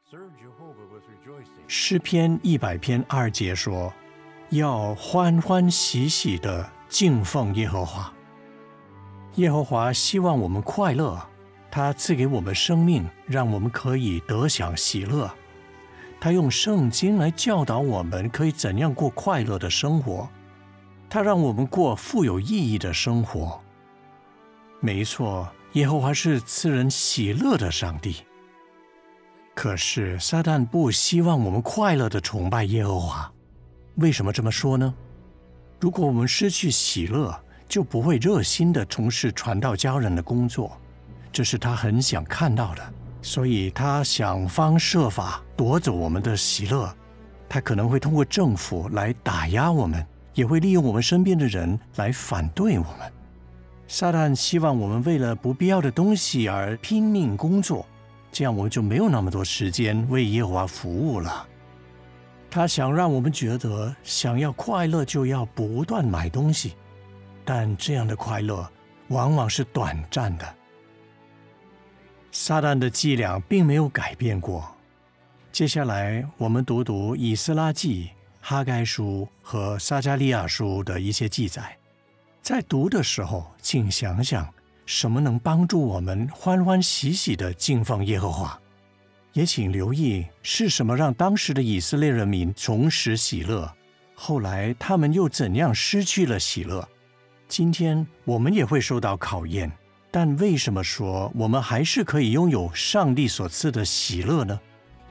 诗篇100篇2节说，要欢欢喜喜地敬奉耶和华。耶和华希望我们快乐，他赐给我们生命，让我们可以得享喜乐。他用圣经来教导我们可以怎样过快乐的生活，他让我们过富有意义的生活。没错，耶和华是赐人喜乐的上帝。可是撒旦不希望我们快乐地崇拜耶和华。为什么这么说呢？如果我们失去喜乐，就不会热心地从事传道教人的工作，这是他很想看到的。所以他想方设法夺走我们的喜乐。他可能会通过政府来打压我们，也会利用我们身边的人来反对我们。撒旦希望我们为了不必要的东西而拼命工作，这样我们就没有那么多时间为耶和华服务了。他想让我们觉得想要快乐就要不断买东西，但这样的快乐往往是短暂的。撒旦的伎俩并没有改变过。接下来我们读以斯拉记、哈该书和撒迦利亚书的一些记载。在读的时候，请想想什么能帮助我们欢欢喜喜地敬奉耶和华。也请留意是什么让当时的以色列人民重拾喜乐，后来他们又怎样失去了喜乐。今天我们也会受到考验，但为什么说我们还是可以拥有上帝所赐的喜乐呢？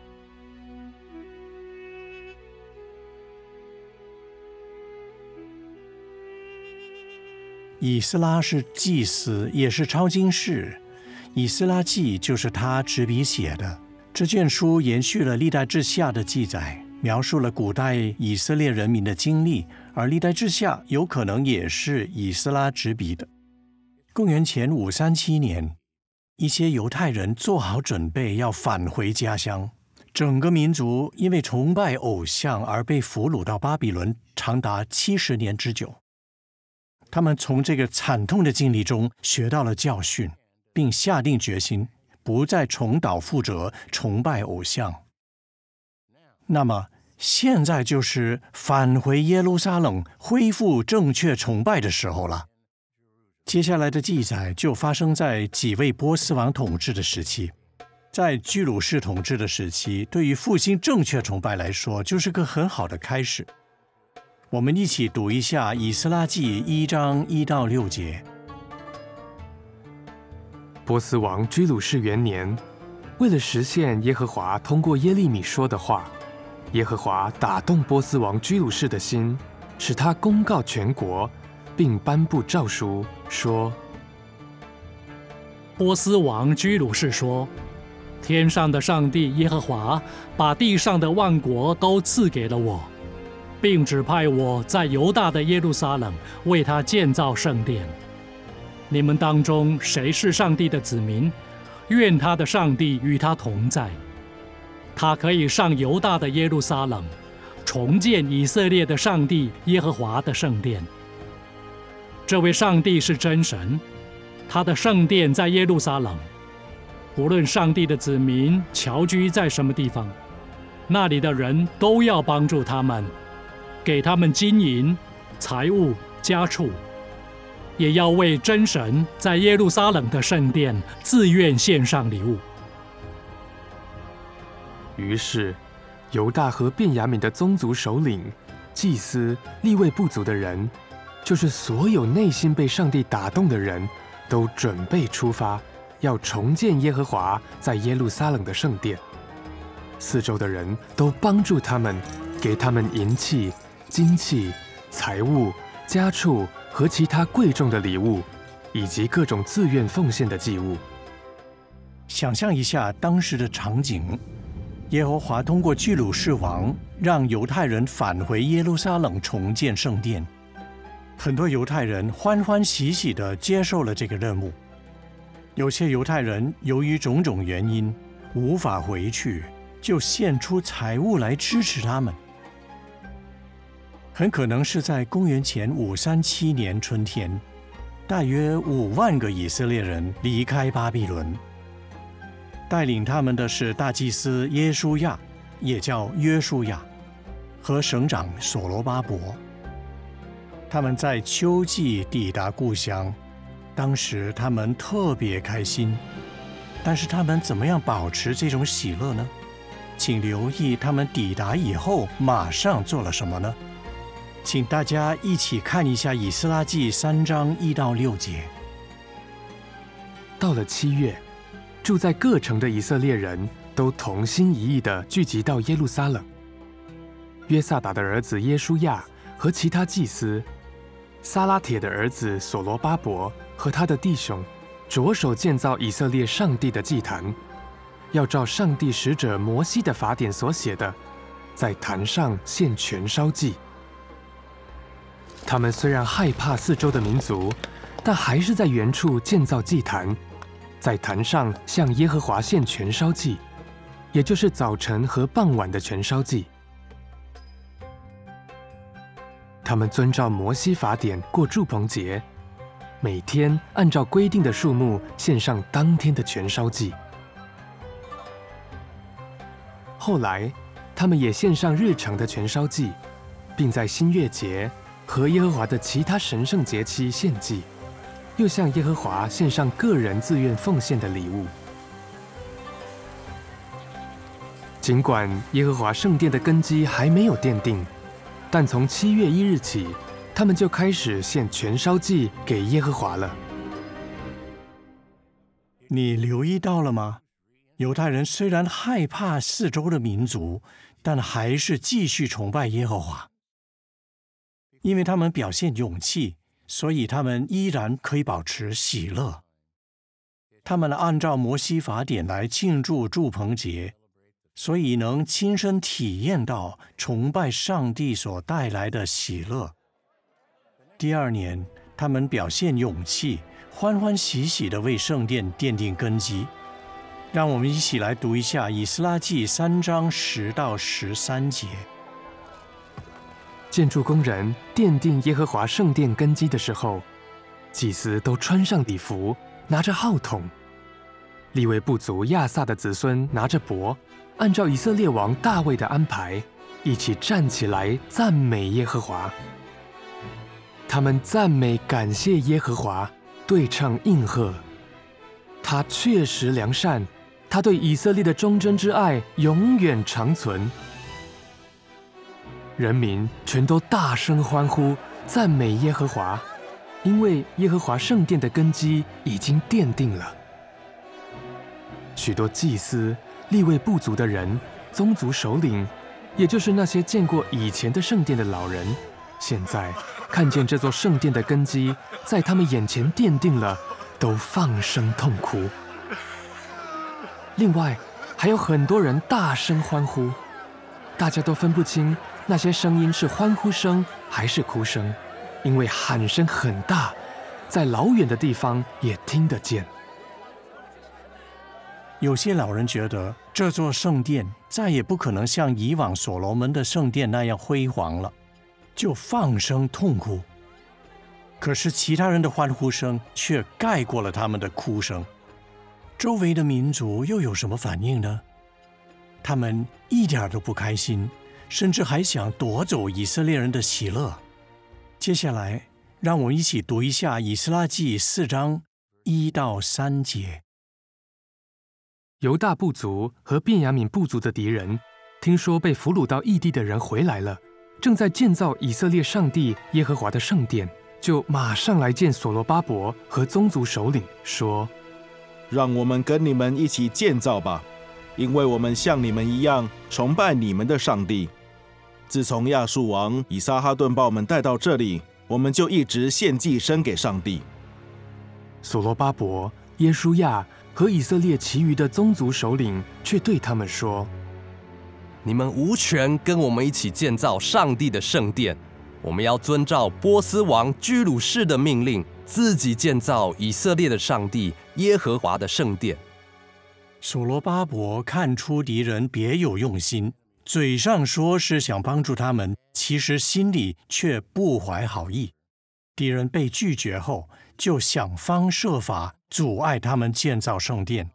以斯拉是祭司，也是抄经士。以斯拉记就是他执笔写的。这卷书延续了历代志下的记载，描述了古代以色列人民的经历，而历代志下有可能也是以斯拉执笔的。公元前537年，一些犹太人做好准备要返回家乡。整个民族因为崇拜偶像而被俘虏到巴比伦，长达70年之久。他们从这个惨痛的经历中学到了教训，并下定决心不再重蹈覆辙，崇拜偶像。那么现在就是返回耶路撒冷，恢复正确崇拜的时候了。接下来的记载就发生在几位波斯王统治的时期。在居鲁士统治的时期，对于复兴正确崇拜来说，就是个很好的开始。我们一起读一下以斯拉记1章1到6节。 波斯王居鲁士元年，为了实现耶和华通过耶利米说的话，耶和华打动波斯王居鲁士的心，使他公告全国，并颁布诏书，说： 波斯王居鲁士说，天上的上帝耶和华把地上的万国都赐给了我，并指派我在犹大的耶路撒冷为他建造圣殿。你们当中谁是上帝的子民？愿他的上帝与他同在。他可以上犹大的耶路撒冷，重建以色列的上帝耶和华的圣殿。这位上帝是真神，他的圣殿在耶路撒冷。无论上帝的子民侨居在什么地方，那里的人都要帮助他们，给他们金银、财物、家畜，也要为真神在耶路撒冷的圣殿自愿献上礼物。 于是，犹大和便雅悯的宗族首领、祭司、利未部族的人，就是所有内心被上帝打动的人，都准备出发，要重建耶和华在耶路撒冷的圣殿。四周的人都帮助他们，给他们银器、金器、财物、家畜和其他贵重的礼物，以及各种自愿奉献的祭物。 想象一下当时的场景，耶和华通过居鲁士王让犹太人返回耶路撒冷重建圣殿。很多犹太人欢欢喜喜地接受了这个任务。有些犹太人由于种种原因无法回去，就献出财物来支持他们。很可能是在公元前537年春天，大约5万个以色列人离开巴比伦。 带领他们的是大祭司耶书亚，也叫约书亚，和省长所罗巴伯。他们在秋季抵达故乡，当时他们特别开心。但是他们怎么样保持这种喜乐呢？请留意他们抵达以后马上做了什么呢？请大家一起看一下以斯拉记3章1到6节。 到了7月，住在各城的以色列人都同心一意地聚集到耶路撒冷。约萨达的儿子耶书亚和其他祭司，撒拉铁的儿子所罗巴伯和他的弟兄，着手建造以色列上帝的祭坛，要照上帝使者摩西的法典所写的，在坛上献全烧祭。他们虽然害怕四周的民族，但还是在原处建造祭坛，在坛上向耶和华献全烧祭，也就是早晨和傍晚的全烧祭。他们遵照摩西法典过住棚节，每天按照规定的数目献上当天的全烧祭。后来，他们也献上日常的全烧祭，并在新月节和耶和华的其他神圣节期献祭，又向耶和华献上个人自愿奉献的礼物。尽管耶和华圣殿的根基还没有奠定，但从7月1日起，他们就开始献全烧祭给耶和华了。 你留意到了吗？犹太人虽然害怕四周的民族，但还是继续崇拜耶和华。因为他们表现勇气，所以他们依然可以保持喜乐。他们按照摩西法典来庆祝住棚节，所以能亲身体验到崇拜上帝所带来的喜乐。第2年，他们表现勇气，欢欢喜喜地为圣殿奠定根基。让我们一起来读一下以斯拉记3章10到13节。 建筑工人奠定耶和华圣殿根基的时候，祭司都穿上礼服，拿着号筒。利未部族亚萨的子孙拿着帛，按照以色列王大卫的安排，一起站起来赞美耶和华。他们赞美感谢耶和华，对唱应和。他确实良善，他对以色列的忠贞之爱永远长存。人民全都大声欢呼，赞美耶和华，因为耶和华圣殿的根基已经奠定了。许多祭司、利未部族的人、宗族首领，也就是那些见过以前的圣殿的老人，现在看见这座圣殿的根基在他们眼前奠定了，都放声痛哭。另外，还有很多人大声欢呼，大家都分不清那些声音是欢呼声还是哭声，因为喊声很大，在老远的地方也听得见。 有些老人觉得这座圣殿再也不可能像以往所罗门的圣殿那样辉煌了，就放声痛哭。可是其他人的欢呼声却盖过了他们的哭声。周围的民族又有什么反应呢？他们一点都不开心，甚至还想夺走以色列人的喜乐。接下来，让我们一起读一下以斯拉记4章1到3节。 犹大部族和便雅悯部族的敌人，听说被俘虏到异地的人回来了，正在建造以色列上帝耶和华的圣殿，就马上来见所罗巴伯和宗族首领，说： 让我们跟你们一起建造吧，因为我们像你们一样崇拜你们的上帝。自从亚述王以撒哈顿把我们带到这里，我们就一直献祭牲给上帝。 所罗巴伯、耶书亚和以色列其余的宗族首领却对他们说： 你们无权跟我们一起建造上帝的圣殿，我们要遵照波斯王居鲁士的命令，自己建造以色列的上帝耶和华的圣殿。 所罗巴伯看出敌人别有用心，嘴上说是想帮助他们，其实心里却不怀好意。敌人被拒绝后，就想方设法阻碍他们建造圣殿，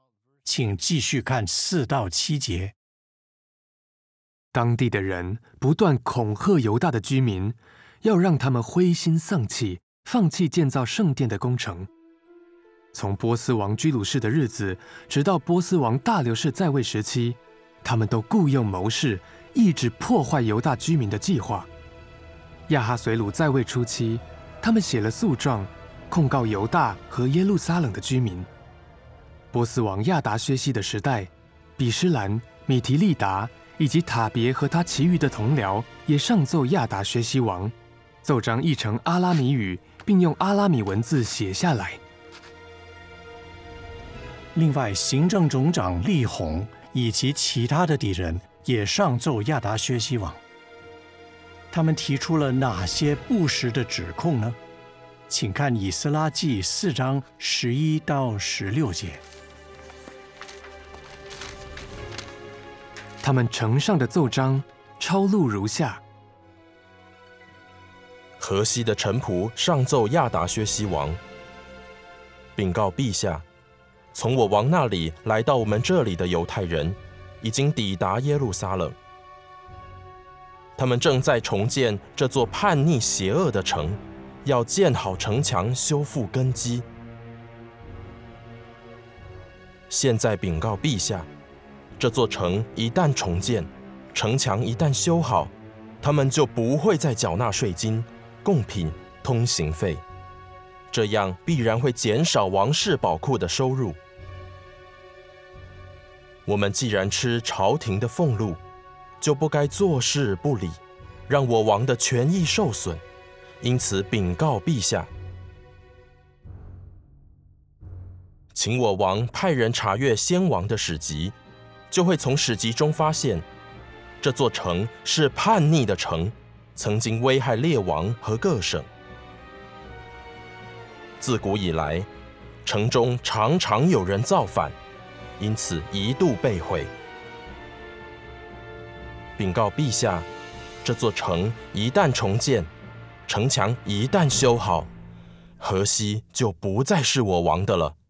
请继续看4到7节。 当地的人不断恐吓犹大的居民，要让他们灰心丧气，放弃建造圣殿的工程。从波斯王居鲁士的日子，直到波斯王大流士在位时期，他们都雇用谋士，一直破坏犹大居民的计划。亚哈随鲁在位初期，他们写了诉状，控告犹大和耶路撒冷的居民。波斯王亚达薛西的时代，比施兰、米提利达以及塔别和他其余的同僚也上奏亚达薛西王，奏章译成阿拉米语，并用阿拉米文字写下来。 另外，行政总长利宏以及其他的敌人也上奏亚达薛西王。他们提出了哪些不实的指控呢？请看以斯拉记4章11到16节。 他们呈上的奏章抄录如下： 河西的臣仆上奏亚达薛西王，禀告陛下，从我王那里来到我们这里的犹太人，已经抵达耶路撒冷。他们正在重建这座叛逆邪恶的城，要建好城墙，修复根基。现在禀告陛下，这座城一旦重建，城墙一旦修好，他们就不会再缴纳税金、贡品、通行费，这样必然会减少王室宝库的收入。我们既然吃朝廷的俸禄，就不该坐视不理，让我王的权益受损。因此禀告陛下，请我王派人查阅先王的史籍，就会从史籍中发现，这座城是叛逆的城，曾经危害列王和各省。自古以来，城中常常有人造反，因此一度被毁。禀告陛下，这座城一旦重建，城墙一旦修好，河西就不再是我王的了。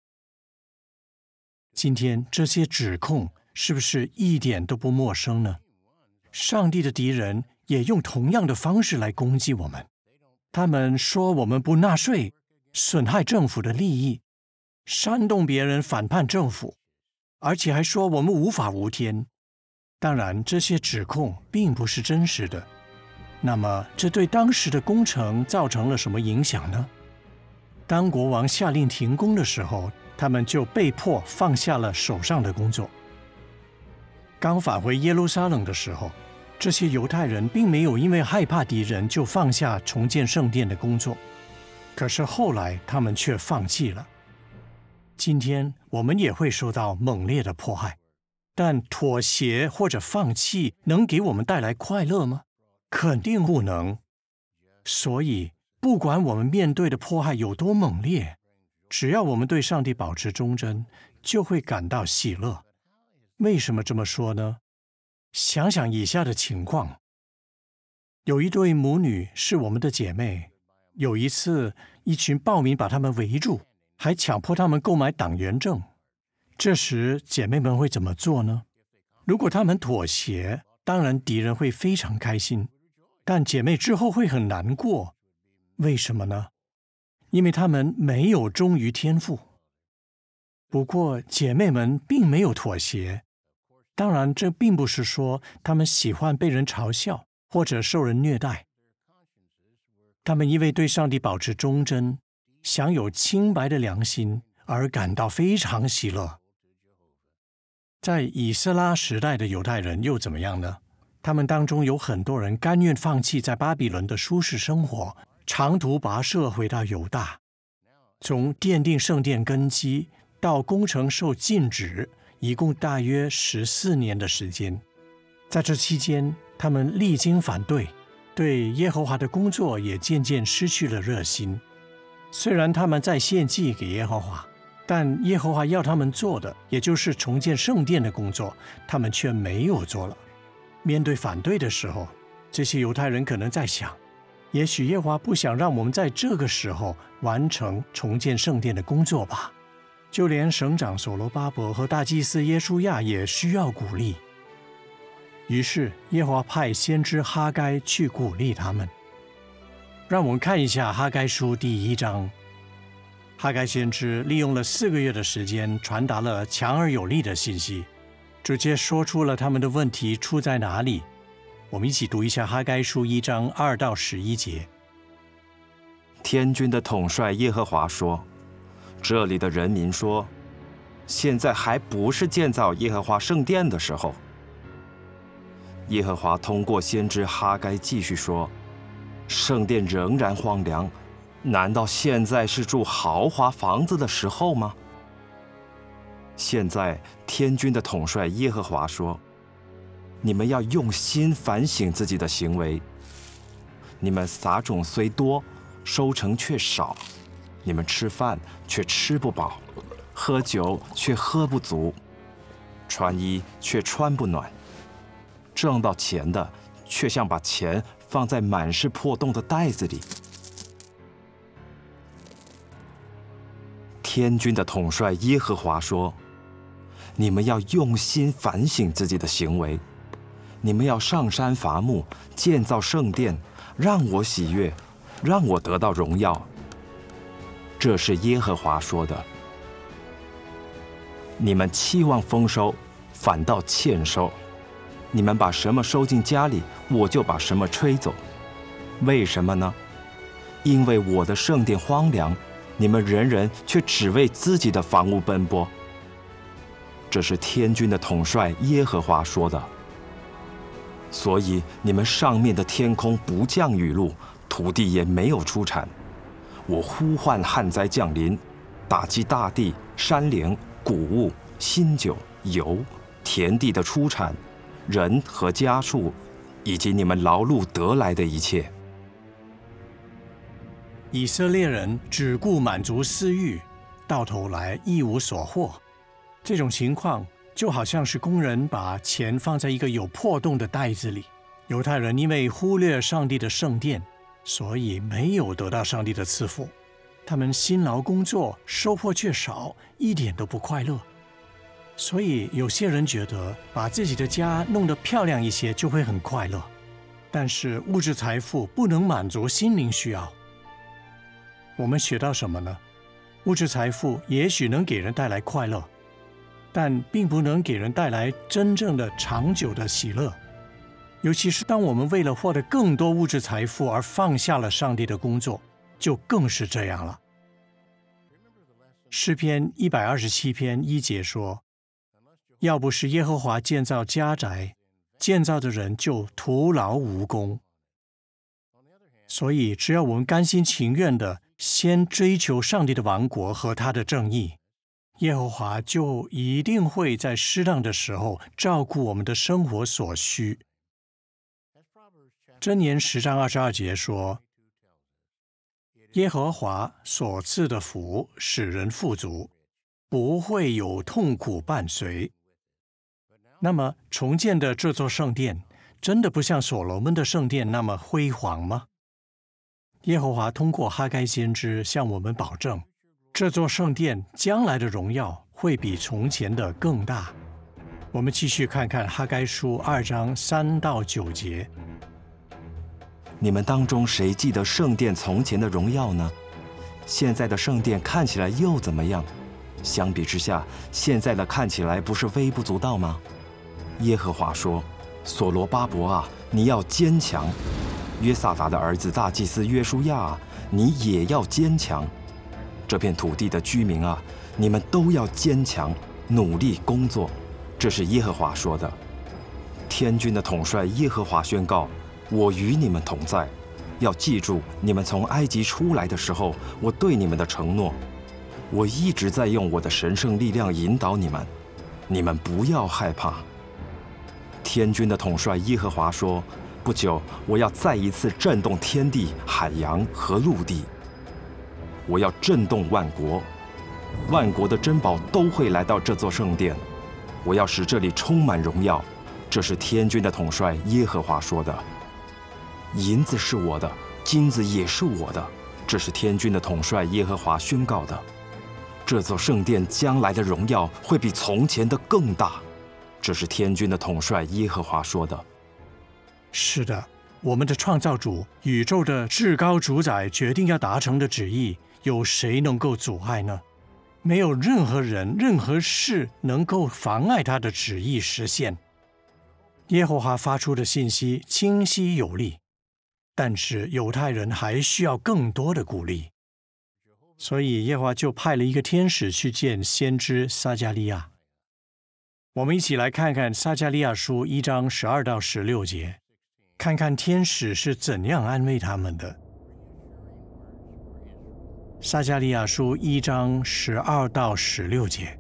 今天这些指控是不是一点都不陌生呢？上帝的敌人也用同样的方式来攻击我们。他们说我们不纳税，损害政府的利益，煽动别人反叛政府，而且还说我们无法无天。当然，这些指控并不是真实的。那么，这对当时的工程造成了什么影响呢？当国王下令停工的时候，他们就被迫放下了手上的工作。刚返回耶路撒冷的时候，这些犹太人并没有因为害怕敌人就放下重建圣殿的工作，可是后来他们却放弃了。今天我们也会受到猛烈的迫害，但妥协或者放弃能给我们带来快乐吗？肯定不能。所以，不管我们面对的迫害有多猛烈，只要我们对上帝保持忠贞，就会感到喜乐。为什么这么说呢？想想以下的情况：有一对母女是我们的姐妹，有一次，一群暴民把她们围住，还强迫她们购买党员证。这时，姐妹们会怎么做呢？如果她们妥协，当然敌人会非常开心，但姐妹之后会很难过。为什么呢？因为她们没有忠于天父。不过，姐妹们并没有妥协。当然，这并不是说她们喜欢被人嘲笑或者受人虐待。她们因为对上帝保持忠贞，享有清白的良心，而感到非常喜乐。在以斯拉时代的犹太人又怎么样呢？他们当中有很多人甘愿放弃在巴比伦的舒适生活，长途跋涉回到犹大。从奠定圣殿根基到工程受禁止，一共大约14年的时间。在这期间，他们历经反对，对耶和华的工作也渐渐失去了热心。虽然他们在献祭给耶和华，但耶和华要他们做的，也就是重建圣殿的工作，他们却没有做了。面对反对的时候，这些犹太人可能在想，也许耶和华不想让我们在这个时候完成重建圣殿的工作吧。 就连省长所罗巴伯和大祭司耶稣亚也需要鼓励。于是耶和华派先知哈该去鼓励他们。让我们看一下哈该书第1章。哈该先知利用了4个月的时间，传达了强而有力的信息，直接说出了他们的问题出在哪里。我们一起读一下哈该书1章2到11节。 天军的统帅耶和华说：这里的人民说，现在还不是建造耶和华圣殿的时候。耶和华通过先知哈该继续说，圣殿仍然荒凉，难道现在是住豪华房子的时候吗？现在天军的统帅耶和华说，你们要用心反省自己的行为。你们撒种虽多，收成却少；你们吃饭却吃不饱，喝酒却喝不足，穿衣却穿不暖。挣到钱的，却像把钱放在满是破洞的袋子里。天军的统帅耶和华说，你们要用心反省自己的行为。你们要上山伐木，建造圣殿，让我喜悦，让我得到荣耀。这是耶和华说的。你们期望丰收，反倒欠收。你们把什么收进家里，我就把什么吹走。为什么呢？因为我的圣殿荒凉，你们人人却只为自己的房屋奔波。这是天军的统帅耶和华说的。所以你们上面的天空不降雨露，土地也没有出产。我呼唤旱灾降临，打击大地、山陵、谷物、新酒、油、田地的出产，人和家畜，以及你们劳碌得来的一切。 以色列人只顾满足私欲，到头来一无所获。这种情况就好像是工人把钱放在一个有破洞的袋子里。犹太人因为忽略上帝的圣殿，所以没有得到上帝的赐福。他们辛劳工作，收获却少，一点都不快乐。所以有些人觉得把自己的家弄得漂亮一些就会很快乐，但是物质财富不能满足心灵需要。我们学到什么呢？物质财富也许能给人带来快乐，但并不能给人带来真正的长久的喜乐。尤其是当我们为了获得更多物质财富而放下了上帝的工作，就更是这样了。诗篇127篇1节说，要不是耶和华建造家宅，建造的人就徒劳无功。所以只要我们甘心情愿的先追求上帝的王国和他的正义，耶和华就一定会在适当的时候照顾我们的生活所需。箴言10章22节说，耶和华所赐的福使人富足，不会有痛苦伴随。那么重建的这座圣殿真的不像所罗门的圣殿那么辉煌吗？耶和华通过哈该先知向我们保证，这座圣殿将来的荣耀会比从前的更大。我们继续看看哈该书2章3到9节。 你们当中谁记得圣殿从前的荣耀呢？现在的圣殿看起来又怎么样？相比之下，现在的看起来不是微不足道吗？耶和华说，所罗巴伯啊，你要坚强；约萨达的儿子大祭司约书亚啊，你也要坚强。这片土地的居民啊，你们都要坚强，努力工作。这是耶和华说的。天军的统帅耶和华宣告，我与你们同在。要记住你们从埃及出来的时候，我对你们的承诺。我一直在用我的神圣力量引导你们，你们不要害怕。天军的统帅耶和华说，不久我要再一次震动天地、海洋和陆地。我要震动万国，万国的珍宝都会来到这座圣殿。我要使这里充满荣耀。这是天军的统帅耶和华说的。银子是我的，金子也是我的，这是天军的统帅耶和华宣告的。 这座圣殿将来的荣耀会比从前的更大。这是天军的统帅耶和华说的。 是的，我们的创造主、宇宙的至高主宰决定要达成的旨意，有谁能够阻碍呢？没有任何人、任何事能够妨碍他的旨意实现。耶和华发出的信息清晰有力，但是犹太人还需要更多的鼓励，所以耶和华就派了一个天使去见先知撒迦利亚。我们一起来看看撒迦利亚书1章12到16节，看看天使是怎样安慰他们的。撒迦利亚书1章12到16节。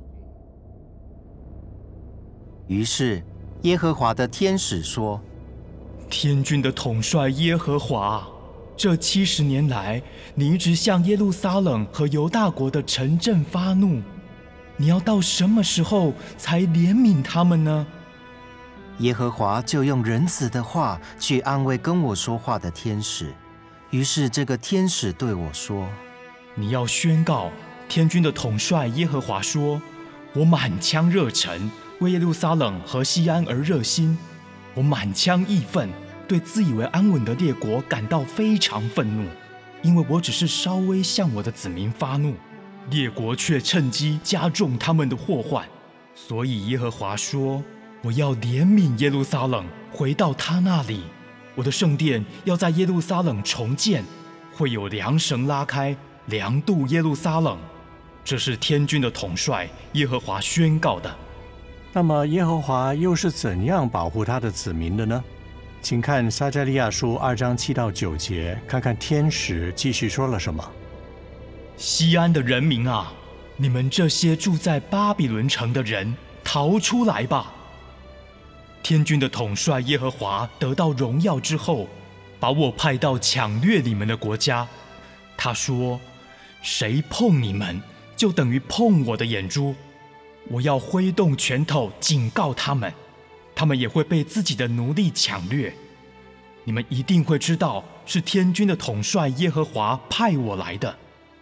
于是耶和华的天使说： 天军的统帅耶和华，这70年来，你一直向耶路撒冷和犹大国的城镇发怒，你要到什么时候才怜悯他们呢？ 耶和华就用仁慈的话去安慰跟我说话的天使。于是这个天使对我说： 你要宣告，天军的统帅耶和华说：我满腔热忱，为耶路撒冷和西安而热心，我满腔义愤，对自以为安稳的列国感到非常愤怒，因为我只是稍微向我的子民发怒，列国却趁机加重他们的祸患。所以耶和华说：我要怜悯耶路撒冷，回到他那里，我的圣殿要在耶路撒冷重建，会有梁绳拉开，量度耶路撒冷。这是天军的统帅耶和华宣告的。 那么耶和华又是怎样保护他的子民的呢？请看撒迦利亚书2章7到9节，看看天使继续说了什么。 西安的人民啊，你们这些住在巴比伦城的人，逃出来吧！天军的统帅耶和华得到荣耀之后，把我派到抢掠你们的国家。他说：谁碰你们，就等于碰我的眼珠。我要挥动拳头警告他们，他们也会被自己的奴隶抢掠。你们一定会知道，是天军的统帅耶和华派我来的。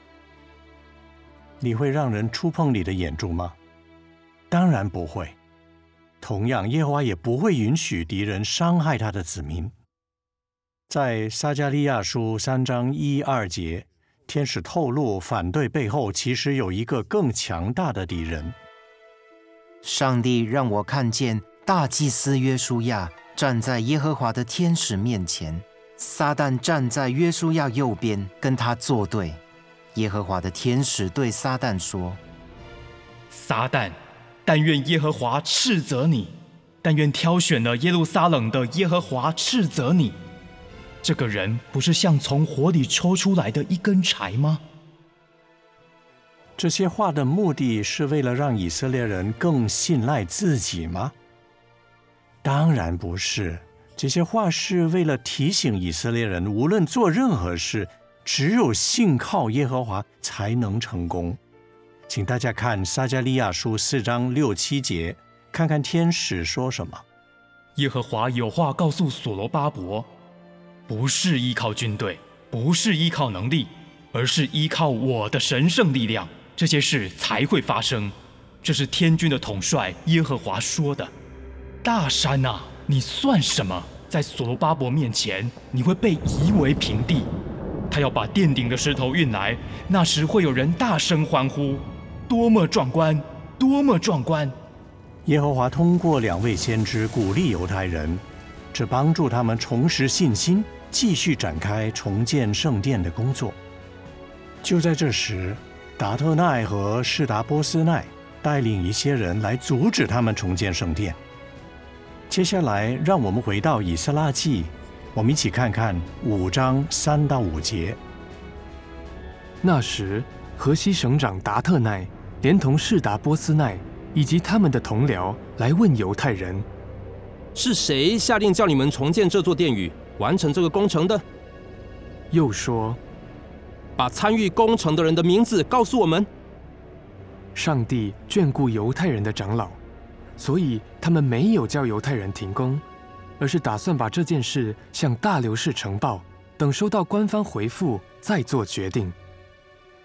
你会让人触碰你的眼珠吗？当然不会。同样，耶和华也不会允许敌人伤害他的子民。在撒迦利亚书3章1、2节，天使透露反对背后其实有一个更强大的敌人。 上帝让我看见大祭司约书亚站在耶和华的天使面前，撒旦站在约书亚右边，跟他作对。耶和华的天使对撒旦说： 撒旦，但愿耶和华斥责你，但愿挑选了耶路撒冷的耶和华斥责你。这个人不是像从火里抽出来的一根柴吗？ 这些话的目的是为了让以色列人更信赖自己吗？当然不是。这些话是为了提醒以色列人，无论做任何事，只有信靠耶和华才能成功。请大家看撒迦利亚书4章6、7节，看看天使说什么。 耶和华有话告诉所罗巴伯，不是依靠军队，不是依靠能力，而是依靠我的神圣力量，这些事才会发生。这是天军的统帅耶和华说的。大山啊，你算什么？在所罗巴伯面前，你会被夷为平地。他要把殿顶的石头运来，那时会有人大声欢呼，多么壮观，多么壮观！ 耶和华通过2位先知鼓励犹太人，这帮助他们重拾信心，继续展开重建圣殿的工作。就在这时，达特奈和士达波斯奈带领一些人来阻止他们重建圣殿。接下来，让我们回到以斯拉记，我们一起看看5章3到5节。 那时，河西省长达特奈连同士达波斯奈以及他们的同僚来问犹太人： 是谁下令叫你们重建这座殿宇，完成这个工程的？ 又说： 把参与工程的人的名字告诉我们。 上帝眷顾犹太人的长老，所以他们没有叫犹太人停工，而是打算把这件事向大流士呈报，等收到官方回复再做决定。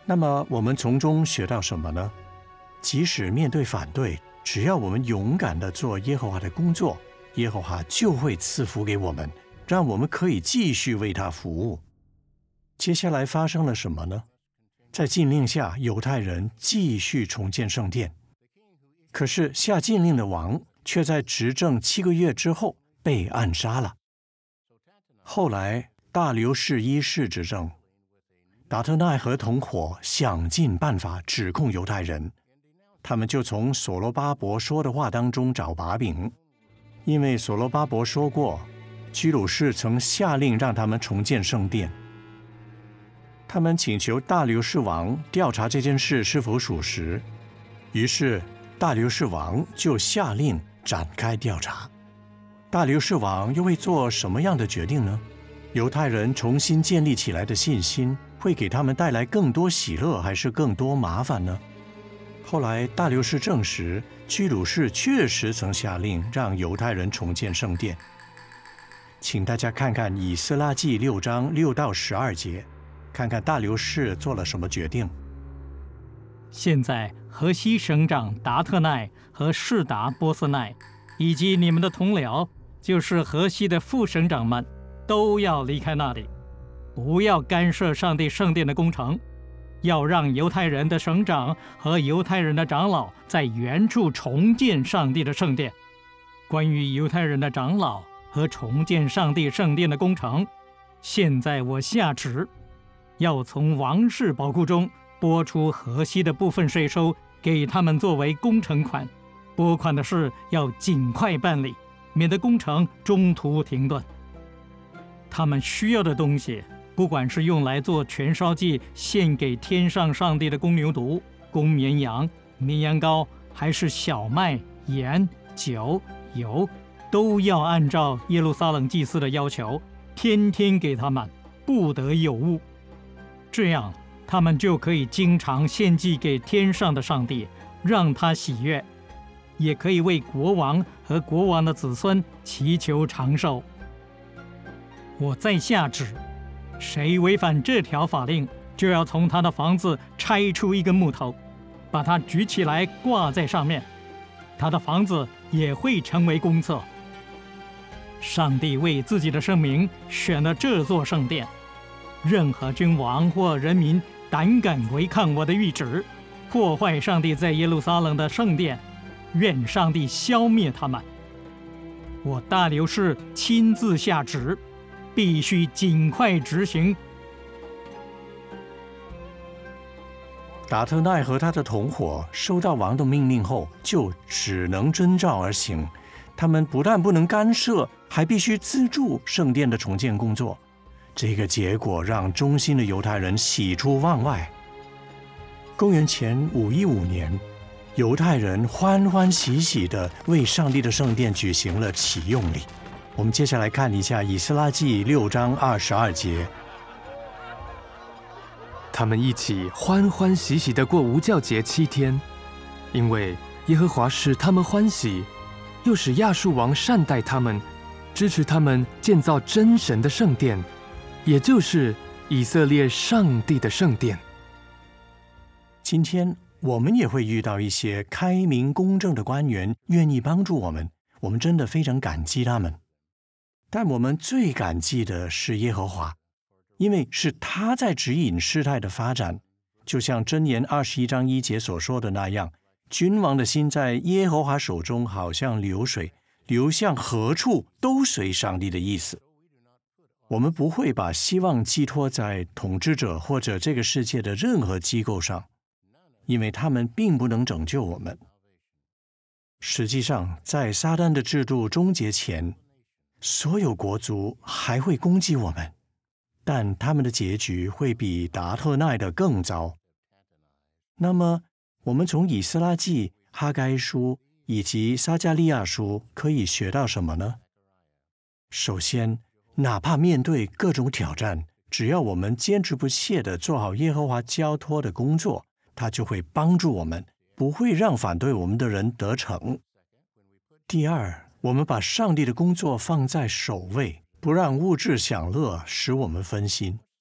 那么我们从中学到什么呢？即使面对反对，只要我们勇敢地做耶和华的工作，耶和华就会赐福给我们，让我们可以继续为他服务。接下来发生了什么呢？在禁令下，犹太人继续重建圣殿，可是下禁令的王却在执政7个月之后被暗杀了。后来大流士一世执政，达特奈和同伙想尽办法指控犹太人，他们就从所罗巴伯说的话当中找把柄，因为所罗巴伯说过，居鲁士曾下令让他们重建圣殿。他们请求大流士王调查这件事是否属实，于是大流士王就下令展开调查。大流士王又会做什么样的决定呢？犹太人重新建立起来的信心会给他们带来更多喜乐，还是更多麻烦呢？后来大流士证实，居鲁士确实曾下令让犹太人重建圣殿。请大家看看以斯拉记6章6到12节，看看大流士做了什么决定。 现在河西省长达特奈和士达波斯奈，以及你们的同僚，就是河西的副省长们，都要离开那里，不要干涉上帝圣殿的工程，要让犹太人的省长和犹太人的长老在原处重建上帝的圣殿。关于犹太人的长老和重建上帝圣殿的工程，现在我下旨，要从王室宝库中拨出河西的部分税收给他们作为工程款，拨款的事要尽快办理，免得工程中途停顿。他们需要的东西，不管是用来做全烧祭献给天上上帝的公牛犊、公绵羊、绵羊羔，还是小麦、盐、酒、油，都要按照耶路撒冷祭司的要求，天天给他们，不得有误。这样他们就可以经常献祭给天上的上帝，让他喜悦，也可以为国王和国王的子孙祈求长寿。我再下旨，谁违反这条法令，就要从他的房子拆出一根木头，把它举起来挂在上面，他的房子也会成为公厕。上帝为自己的圣名选了这座圣殿，任何君王或人民胆敢违抗我的谕旨，破坏上帝在耶路撒冷的圣殿，愿上帝消灭他们。我大流士亲自下旨，必须尽快执行。 达特奈和他的同伙收到王的命令后，就只能遵照而行。他们不但不能干涉，还必须资助圣殿的重建工作。这个结果让忠心的犹太人喜出望外。公元前515年，犹太人欢欢喜喜地为上帝的圣殿举行了启用礼。我们接下来看一下以斯拉记6章22节。 他们一起欢欢喜喜地过无酵节7天，因为耶和华使他们欢喜，又使亚述王善待他们，支持他们建造真神的圣殿，也就是以色列上帝的圣殿。 今天我们也会遇到一些开明公正的官员，愿意帮助我们，我们真的非常感激他们。但我们最感激的是耶和华，因为是他在指引事态的发展。就像箴言21章1节所说的那样，君王的心在耶和华手中，好像流水，流向何处都随上帝的意思。我们不会把希望寄托在统治者或者这个世界的任何机构上，因为他们并不能拯救我们。实际上，在撒旦的制度终结前，所有国族还会攻击我们，但他们的结局会比达特奈的更糟。那么，我们从以斯拉记、哈该书以及撒迦利亚书可以学到什么呢？首先，哪怕面对各种挑战，只要我们坚持不懈地做好耶和华交托的工作，他就会帮助我们，不会让反对我们的人得逞。第二，我们把上帝的工作放在首位，不让物质享乐使我们分心。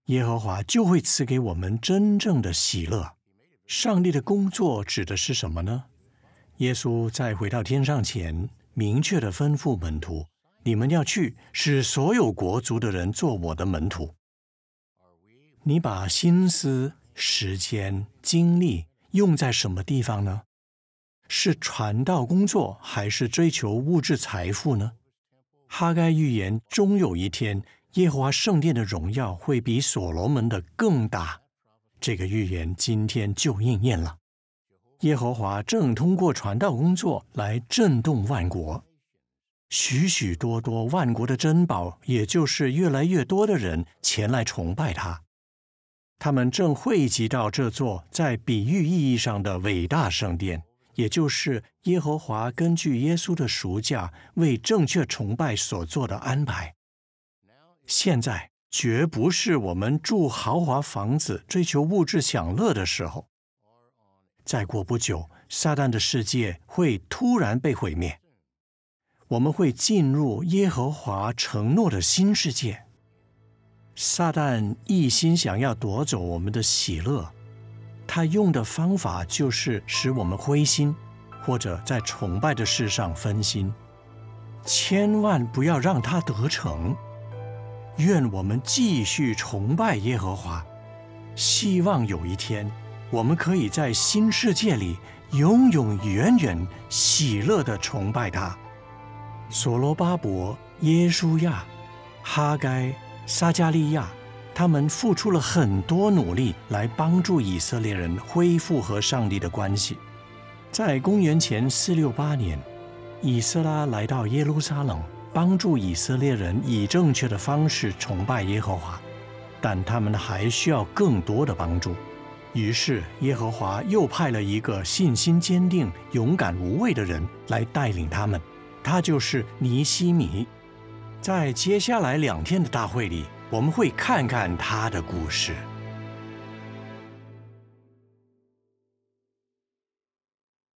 耶和华就会赐给我们真正的喜乐。上帝的工作指的是什么呢？耶稣在回到天上前，明确地吩咐门徒：你们要去，使所有国族的人做我的门徒。你把心思、时间、精力用在什么地方呢？是传道工作，还是追求物质财富呢？哈该预言终有一天，耶和华圣殿的荣耀会比所罗门的更大。这个预言今天就应验了。耶和华正通过传道工作来震动万国，许许多多万国的珍宝，也就是越来越多的人前来崇拜他。他们正汇集到这座在比喻意义上的伟大圣殿，也就是耶和华根据耶稣的赎价为正确崇拜所做的安排。现在绝不是我们住豪华房子、追求物质享乐的时候。再过不久，撒旦的世界会突然被毁灭，我们会进入耶和华承诺的新世界。撒旦一心想要夺走我们的喜乐，他用的方法就是使我们灰心，或者在崇拜的事上分心。千万不要让他得逞。愿我们继续崇拜耶和华，希望有一天，我们可以在新世界里永永远远喜乐地崇拜他。所罗巴伯、耶书亚、哈该、撒迦利亚，他们付出了很多努力来帮助以色列人恢复和上帝的关系。在公元前468年，以斯拉来到耶路撒冷，帮助以色列人以正确的方式崇拜耶和华，但他们还需要更多的帮助。于是耶和华又派了一个信心坚定、勇敢无畏的人来带领他们，他就是尼希米。在接下来2天的大会里，我们会看看他的故事。